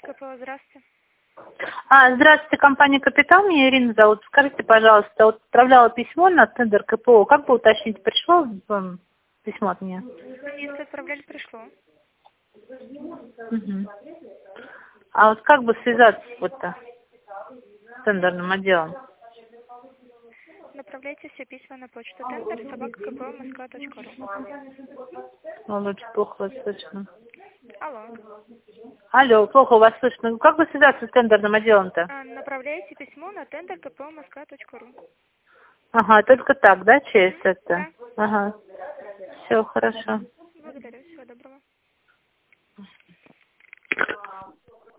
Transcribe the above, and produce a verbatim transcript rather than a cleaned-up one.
КПО, здравствуйте. А, здравствуйте, компания «Капитал», меня Ирина зовут. Скажите, пожалуйста, вот отправляла письмо на тендер КПО. Как бы уточнить, пришло вам письмо от меня? Если отправляли, пришло. Угу. А вот как бы связаться вот-то с тендерным отделом? Направляйте все письма на почту тендер собака кпо москва точка ру. Ну, лучше плохо вас слышно. Алло. Алло, плохо вас слышно. Как бы связаться с тендерным отделом-то? А, направляйте письмо на тендер кпо москва точка ру. Ага, только так, да, через Угу. это? Да. Ага. Все, хорошо. Благодарю. Всего доброго.